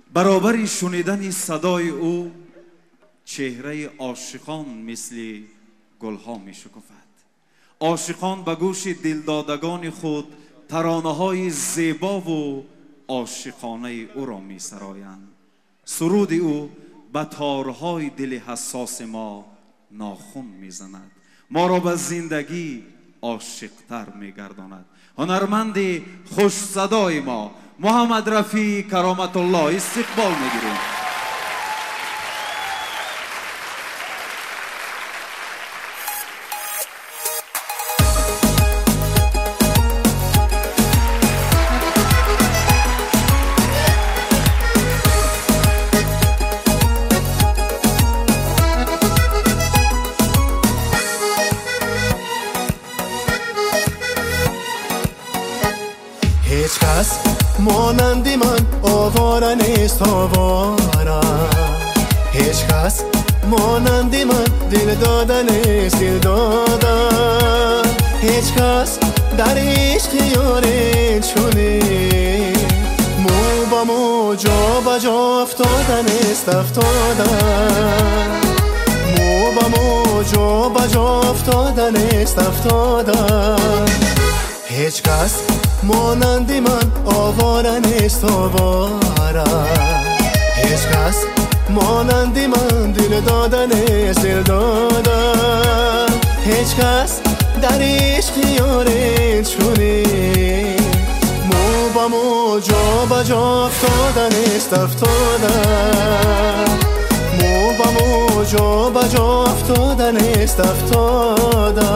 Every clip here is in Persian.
برابر شنیدن صدای او چهره عاشقان مثل گلها می شکفد. عاشقان به گوش دلدادگان خود ترانه های زیبا و عاشقانه او را می سرایند. سرود او به تارهای دل حساس ما ناخن می زند، ما را به زندگی عاشقتر می گرداند. هنرمند خوش صدای ما محمد رفیع کرامت الله استقبال می گیریم. هیچ کس مانندی من آواره نیست آواره، هیچ کس مانندی من دل داده نیست دل داده، هیچ کس در عشق یاری چونی مو با مو جا با جا افتاده نیست افتاده، مو با مو جا با جا افتاده نیست افتاده، هیچ کس مانندی من آواره نیست آواره، هیچ کس مانندی من دل داده نیست دل داده، هیچ کس در عشق یاری چونی مو با مو جا با جا افتاده نیست افتاده، مو با مو جا با جا افتاده نیست افتاده.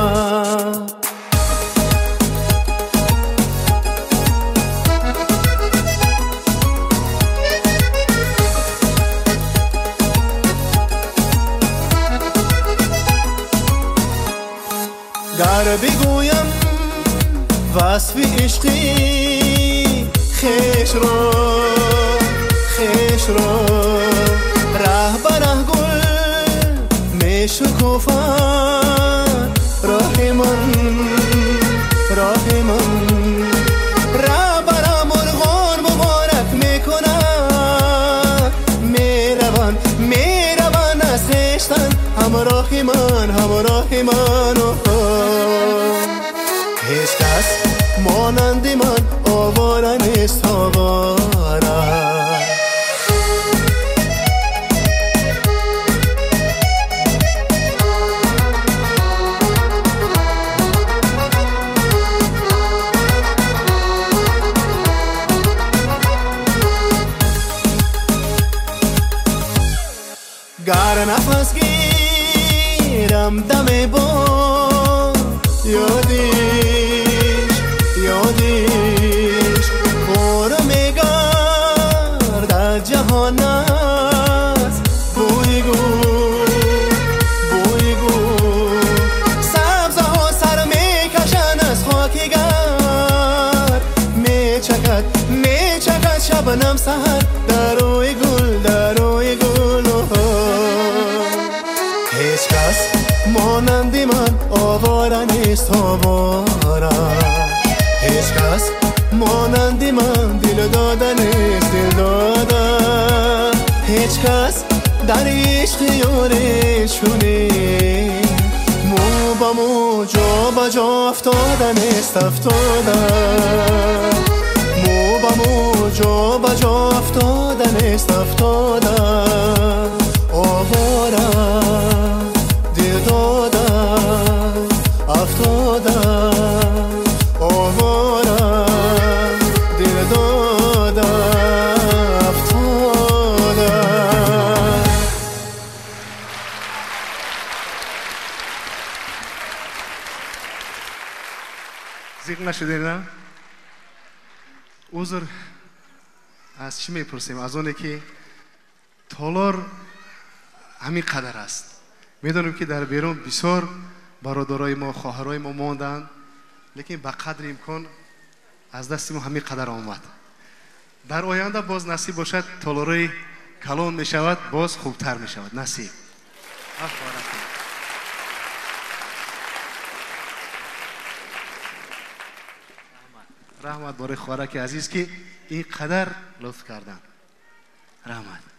گر بگویم وصف عشقی خیش را ره به ره گل می شکوفد راه من ره به ره مرغان مبارک می کند می روند از خویشتن همراه من هیچ کس مانندی من آواره نیست آواره. گر نفس گیرم دم باد یادیش برو میگرد جهان از بوی گل سبزه ها سر میکشن از خاکیگر میچکد شبنم سحر در روی گل هیچ کس مانندی من آواره نیست آواره، هیچ کس مانندی من دل داده نیست دل داده، هیچ کس در عشق یاری چونی مو با مو جا با جا افتاده نیست افتاده، مو با مو جا با جا افتاده نیست افتاده، آواره دل داده افتاده، آواره دل داده افتاده. زیق نشده نه؟ عذر از چی میپرسیم؟ از اونه که تالار همین قدر است. میدونیم که در بیرون بسیار برادرای ما خواهرای ما ماندن، لیکن به قدر امکان از دست ما همین قدر آمد. در آینده باز نصیب باشد تالارای کلان میشود، باز خوبتر میشود نصیب. رحمت برای خوارک عزیز که این قدر لطف کردن. رحمت.